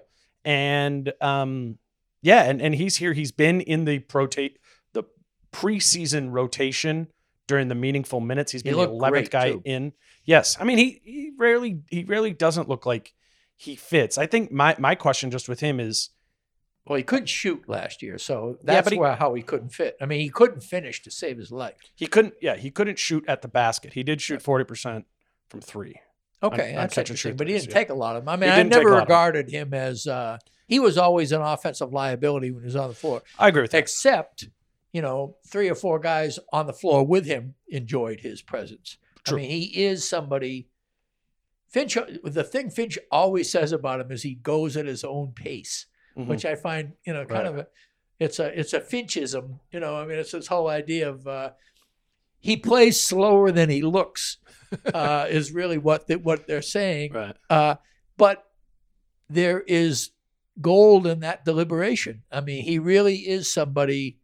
and um, yeah, and and he's here. He's been in the rotate the preseason rotation during the meaningful minutes. He's He been the looked eleventh great, guy too. in. Yes, I mean he he rarely he rarely doesn't look like he fits. I think my my question just with him is. Well, he couldn't shoot last year, so Yeah, that's but he- where how he couldn't fit. I mean, he couldn't finish to save his life. He couldn't, yeah, he couldn't shoot at the basket. He did shoot forty percent from three. Okay, on that's catch and interesting. shoot But he threes, didn't yeah. take a lot of them. I mean, He I didn't take never a lot of 'em. regarded him as uh, he was always an offensive liability when he was on the floor, I agree with that. except you know three or four guys on the floor with him enjoyed his presence. True. I mean, he is somebody. Finch, the thing Finch always says about him is he goes at his own pace, Mhm. which I find you know kind Right. of a, it's a it's a Finchism. You know, I mean, it's this whole idea of uh, he plays slower than he looks. uh, is really what they, what they're saying. Right. Uh, but there is gold in that deliberation. I mean, he really is somebody.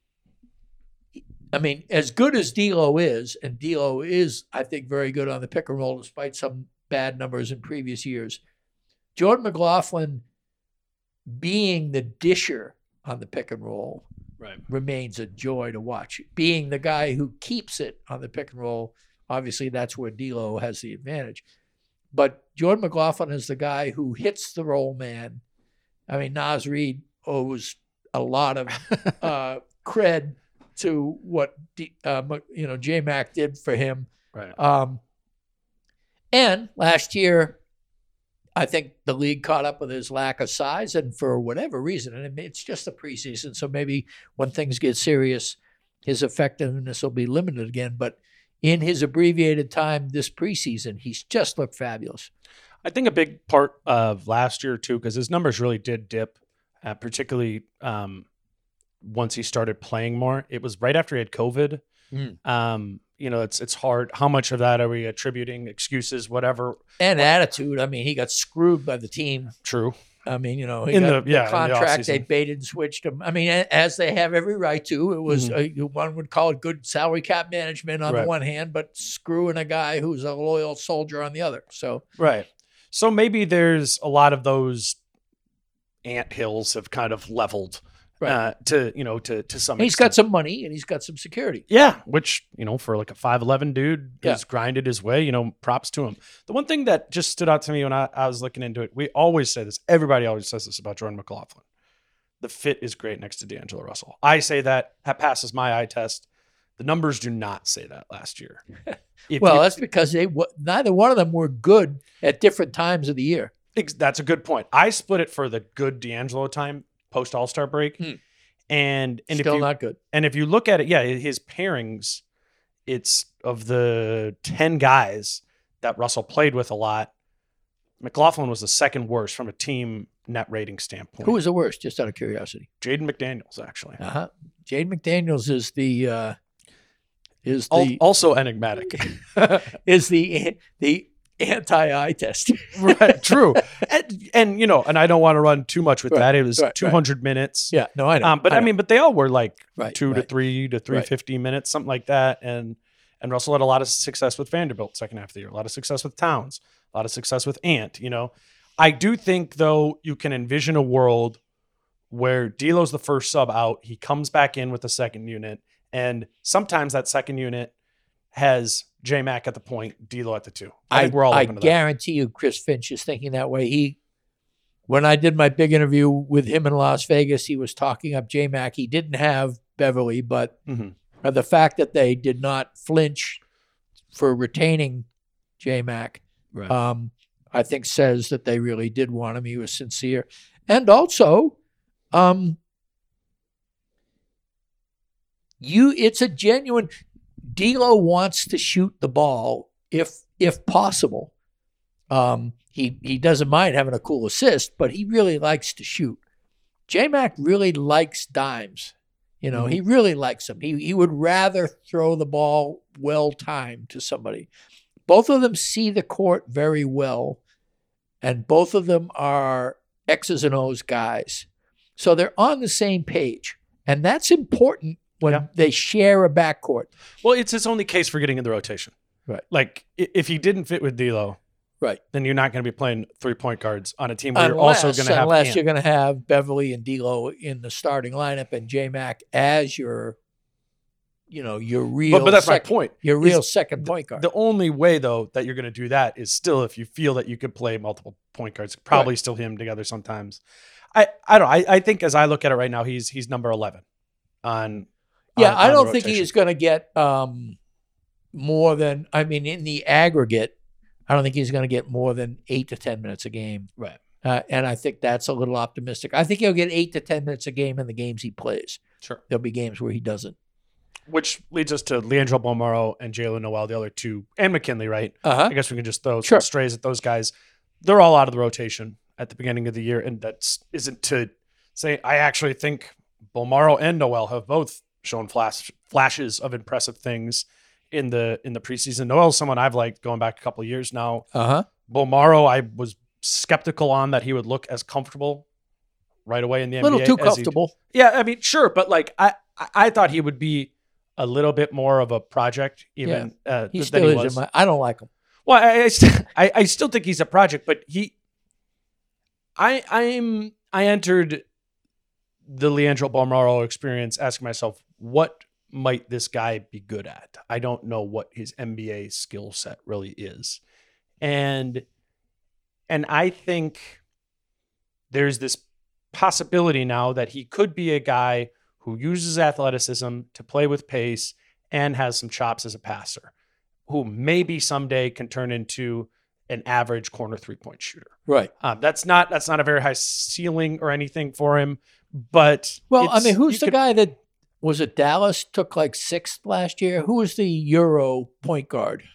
I mean, as good as D'Lo is, and D'Lo is, I think, very good on the pick and roll, despite some bad numbers in previous years. Jordan McLaughlin being the disher on the pick and roll Right. remains a joy to watch. Being the guy who keeps it on the pick and roll, obviously that's where D'Lo has the advantage. But Jordan McLaughlin is the guy who hits the roll man. I mean, Naz Reid owes a lot of uh, cred to what D, uh, you know J Mac did for him. Right. Um, and last year, I think the league caught up with his lack of size, and for whatever reason, and it's just a preseason, so maybe when things get serious, his effectiveness will be limited again. But in his abbreviated time this preseason, he's just looked fabulous. I think a big part of last year too, because his numbers really did dip, uh, particularly um, once he started playing more. It was right after he had COVID. Mm. Um, you know, it's it's hard. How much of that are we attributing excuses, whatever? And attitude. I mean, he got screwed by the team. True. I mean, you know, he In got the- yeah, in the contract, they offseason. baited and switched him. I mean, a- as they have every right to. It was uh, one would call it good salary cap management on Mm-hmm. Right. the one hand, but screwing a guy who's a loyal soldier on the other. So Right. So maybe there's a lot of those ant hills have kind of leveled Right. uh, to, you know, to, to some he's extent. got some money and he's got some security. Yeah, which, you know, for like a five eleven dude Yeah. who's grinded his way, you know, props to him. The one thing that just stood out to me when I, I was looking into it, we always say this, everybody always says this about Jordan McLaughlin. The fit is great next to D'Angelo Russell. I say that, that passes my eye test. The numbers do not say that last year. If Well, you- that's because they wa- neither one of them were good at different times of the year. Ex- That's a good point. I split it for the good D'Angelo time post All Star break, Hmm. and and Still if you not good. and if you look at it, yeah, his pairings, it's of the ten guys that Russell played with a lot. McLaughlin was the second worst from a team net rating standpoint. Who was the worst? Just out of curiosity. Jaden McDaniels actually? Uh huh. Jade McDaniels is the uh, is Al- the also enigmatic. is the the anti-eye test. Right, true. And, and you know, and I don't want to run too much with Right, that. It was right, right. two hundred minutes. Yeah, no, I know. Um, but I, know. mean, but they all were like Right, two to right. three to three fifty minutes, something like that. And and Russell had a lot of success with Vanderbilt second half of the year, a lot of success with Towns, a lot of success with Ant. You know, I do think though you can envision a world where D'Lo's the first sub out, he comes back in with the second unit, and sometimes that second unit has J-Mac at the point, D'Lo at the two. I, I, think we're all I open to guarantee you Chris Finch is thinking that way. He, when I did my big interview with him in Las Vegas, he was talking up J-Mac. He didn't have Beverly, but that. Mm-hmm. uh, the fact that they did not flinch for retaining J-Mac, Right. um, I think says that they really did want him. He was sincere. And also, um, you it's a genuine D'Lo wants to shoot the ball if if possible. Um, he he doesn't mind having a cool assist, but he really likes to shoot. J-Mac really likes dimes. You know, Mhm. he really likes them. He he would rather throw the ball well timed to somebody. Both of them see the court very well, and both of them are X's and O's guys. So they're on the same page. And that's important when Yeah. they share a backcourt. Well, it's his only case for getting in the rotation. Right. Like, i- if he didn't fit with D'Lo, Right. then you're not going to be playing three-point guards on a team where Unless, you're also going to have unless Ant. you're going to have Beverly and D'Lo in the starting lineup and J-Mac as your, you know, your real But, but that's second, my point. your real is second point guard. The only way, though, that you're going to do that is still if you feel that you could play multiple point guards, probably still him together sometimes. I, I don't know. I, I think as I look at it right now, he's he's number eleven on. Yeah, on- I on don't the think rotation. he's going to get um, more than, I mean, in the aggregate, I don't think he's going to get more than eight to ten minutes a game. Right. Uh, and I think that's a little optimistic. I think he'll get eight to ten minutes a game in the games he plays. Sure. There'll be games where he doesn't. Which leads us to Leandro Bolmaro and Jalen Noel, the other two, and McKinley, right? Uh-huh. I guess we can just throw Sure. some strays at those guys. They're all out of the rotation at the beginning of the year, and that's isn't to say I actually think Bolmaro and Noel have both shown flash flashes of impressive things in the in the preseason. Noel's someone I've liked going back a couple of years now. Uh-huh. Bolmaro, I was skeptical on that he would look as comfortable right away in the A little N B A. too as he- comfortable. yeah, I mean, sure, but like I, I, I thought he would be a little bit more of a project, even uh, He th- still than he is. was. In my, I don't like him. Well, I, I, st- I, I still think he's a project, but he, I, I'm, I entered the Leandro Bolmaro experience asking myself, what might this guy be good at? I don't know what his N B A skill set really is, and, and I think there's this possibility now that he could be a guy who uses athleticism to play with pace and has some chops as a passer, who maybe someday can turn into an average corner three-point shooter. Right. Um, that's not that's not a very high ceiling or anything for him, but Well, I it's- mean, who's you the could- guy that was it Dallas took like sixth last year? Who was the Euro point guard?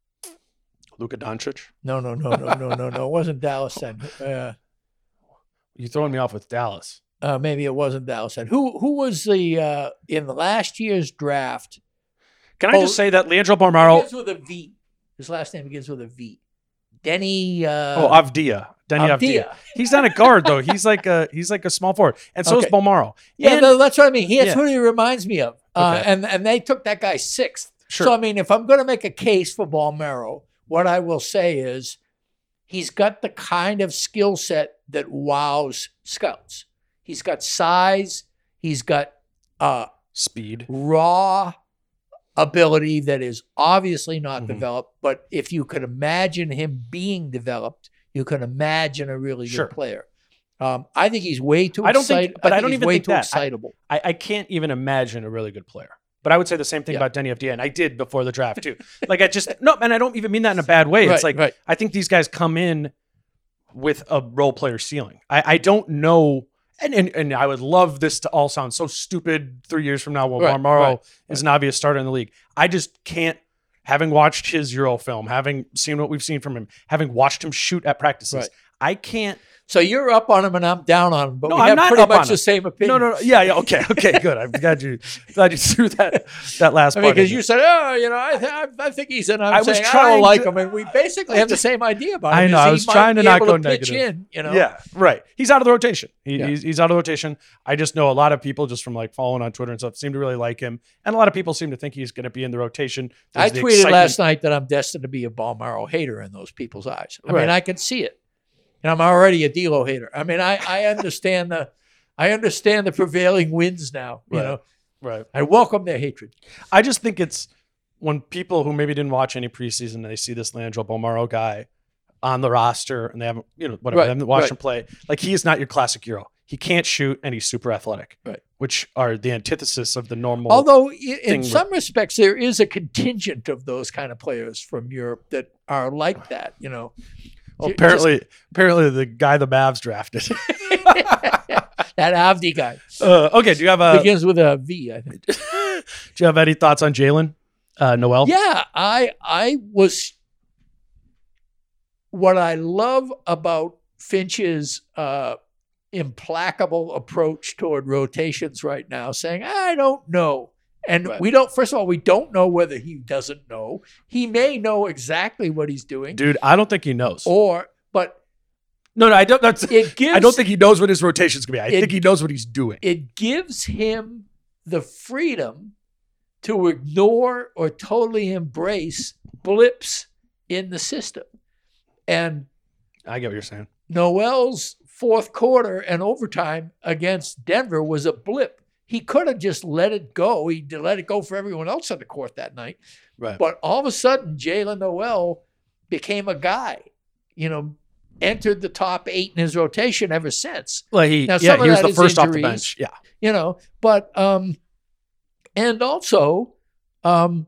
Luka Doncic? No, no, no, no, no, no, no. It wasn't Dallas then. Uh, You're throwing me off with Dallas. uh, maybe it wasn't Dallas then. Who who was the uh, in the last year's draft? Can I Oh, just say that Leandro It Bolmaro? begins with a V. His last name begins with a V. Denny. Uh, Oh, Avdia, Denny Avdia. Avdia. He's not a guard though. He's like a he's like a small forward, and so Okay. is Bolmaro. Yeah, And- no, that's what I mean. He, that's Yeah. what he reminds me of. Uh, Okay. and and they took that guy sixth. Sure. So I mean, if I'm going to make a case for Bolmaro, what I will say is he's got the kind of skill set that wows scouts. He's got size. He's got uh, speed. raw ability that is obviously not Mhm. developed. But if you could imagine him being developed, you can imagine a really good Sure. player. Um, I think he's way too. I don't think- excite- but I think don't he's even way think too that. I- excitable. I, I can't even imagine a really good player. But I would say the same thing Yeah. about Denny Avdia, and I did before the draft too. Like I just no, and I don't even mean that in a bad way. It's Right, like right. I think these guys come in with a role player ceiling. I, I don't know, and, and and I would love this to all sound so stupid three years from now when Right, Bolmaro right, is an obvious starter in the league. I just can't. Having watched his Euro film, having seen what we've seen from him, having watched him shoot at practices, Right. I can't. So you're up on him and I'm down on him, but No, we I'm have not pretty up on much the him. same opinion. No, no, no. Yeah, yeah. Okay, okay, good. I'm glad you glad you threw that that last I mean, part. because in you there. said, "Oh, you know, I, th- I I think he's," and I'm I was saying, "I trying don't like to- him," and we basically have the same idea about him. I know, is I he was might trying to be not able go pitch negative. in, you know, Yeah, right. He's out of the rotation. He, Yeah. he's, he's out of the rotation. I just know a lot of people just from like following on Twitter and stuff seem to really like him. And a lot of people seem to think he's going to be in the rotation. I There's the tweeted excitement- last night that I'm destined to be a Bolmaro hater in those people's eyes. I Right. mean, I can see it, and I'm already a D'Lo hater. I mean, I I understand the I understand the prevailing winds now. You Right. know, Right. I welcome their hatred. I just think it's when people who maybe didn't watch any preseason, they see this Leandro Bolmaro guy on the roster and they haven't, you know, whatever, Right, they haven't watched right. him play. Like, he is not your classic Euro. He can't shoot and he's super athletic, Right. which are the antithesis of the normal. Although i- in thing some respects there is a contingent of those kind of players from Europe that are like that, you know. well, Ju- apparently, apparently the guy the Mavs drafted. That Avdi guy uh, okay. Do you have a, begins with a V, I think. do you have any thoughts on Jalen uh, Noel? Yeah, I I was what I love about Finch's uh, implacable approach toward rotations right now, saying, I don't know. And Right. we don't, first of all, we don't know whether he doesn't know. He may know exactly what he's doing. Dude, I don't think he knows. Or, but No, no, I don't. That's. it gives I don't think he knows what his rotation's gonna be. I It- think he knows what he's doing. it gives him the freedom to ignore or totally embrace blips in the system. And I get what you're saying. Noel's fourth quarter and overtime against Denver was a blip. He could have just let it go. He did let it go for everyone else on the court that night. Right. But all of a sudden, Jalen Noel became a guy, you know, entered the top eight in his rotation ever since. Well, he Now, yeah some of he was that the is first off the injuries. bench. Yeah. You know, but um and also um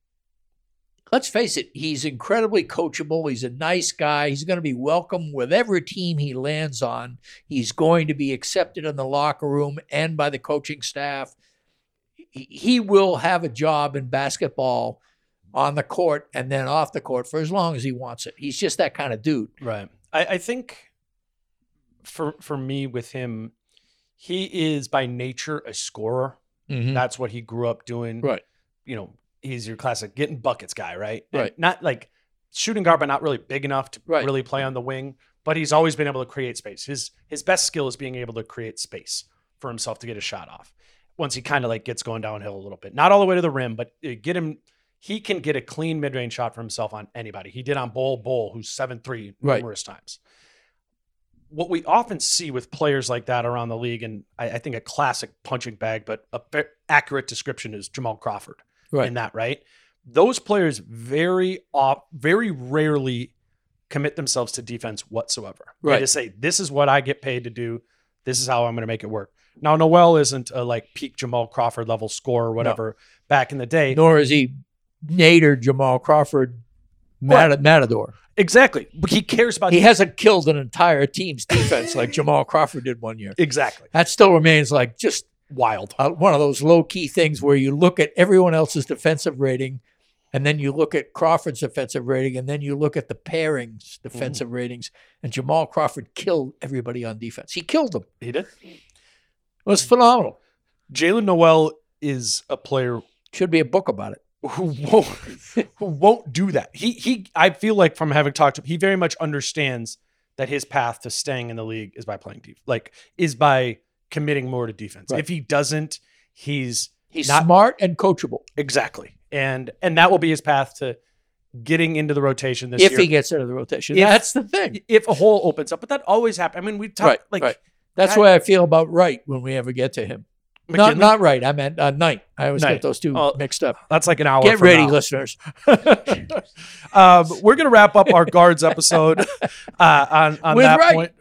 let's face it, he's incredibly coachable. He's a nice guy. He's going to be welcome with every team he lands on. He's going to be accepted in the locker room and by the coaching staff. He- He will have a job in basketball on the court and then off the court for as long as he wants it. He's just that kind of dude. Right. I, I think for for me with him, he is by nature a scorer. That's what he grew up doing. Right. You know, he's your classic getting buckets guy, right? And Right. not like shooting guard, but not really big enough to Right. really play on the wing. But he's always been able to create space. His his best skill is being able to create space for himself to get a shot off. Once he kind of like gets going downhill a little bit, not all the way to the rim, but uh, get him. He can get a clean mid range shot for himself on anybody. He did on Bol Bol, who's seven three Right. numerous times. What we often see with players like that around the league, and I, I think a classic punching bag, but a fa- accurate description is Jamal Crawford. Right. In that, right? Those players very off, very rarely commit themselves to defense whatsoever. They Right. just say, this is what I get paid to do. This is how I'm going to make it work. Now, Noel isn't a like peak Jamal Crawford level scorer or whatever back in the day. Nor is he Nader Jamal Crawford Mat- Matador. Exactly. But he cares about He hasn't killed an entire team's defense like Jamal Crawford did one year. Exactly. That still remains like just Wild. uh, one of those low-key things where you look at everyone else's defensive rating, and then you look at Crawford's defensive rating, and then you look at the pairings' defensive ratings, and Jamal Crawford killed everybody on defense. He killed them. He did. It was phenomenal. Jalen Noel is a player Should be a book about it. who won't who won't do that. He he I feel like from having talked to him, he very much understands that his path to staying in the league is by playing defense. Like is by committing more to defense. Right. If he doesn't, he's He's not smart and coachable exactly. And and that will be his path to getting into the rotation this if year. he gets into the rotation. If- That's the thing. if a hole opens up, but that always happens. I mean, we talk Right, like right. That's I- the way I feel about Wright when we ever get to him. Not McKinley. not Wright. I meant uh, Knight. I always Knight. get those two Oh, mixed up. That's like an hour. Get from ready, now. listeners. um, we're gonna wrap up our guards episode uh, on on With that Wright. point.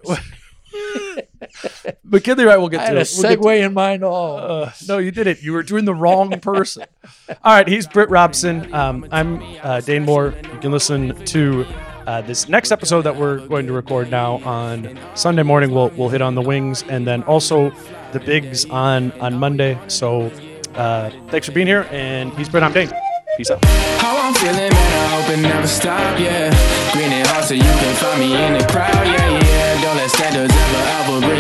McKinley Wright, we'll get I to had a it. We'll get to- segue in mind all. Uh, no, you did it. You were doing the wrong person. All right, he's Britt Robson. Um, I'm uh, Dane Moore. You can listen to uh, this next episode that we're going to record now on Sunday morning. We'll we'll hit on the Wings and then also the Bigs on on Monday. So uh, thanks for being here. And he's Britt. I'm Dane. Peace out. How I'm feeling, man, I hope it never stop, yeah. Green and hot so you can find me in the crowd, yeah, yeah. Don't let standards ever, ever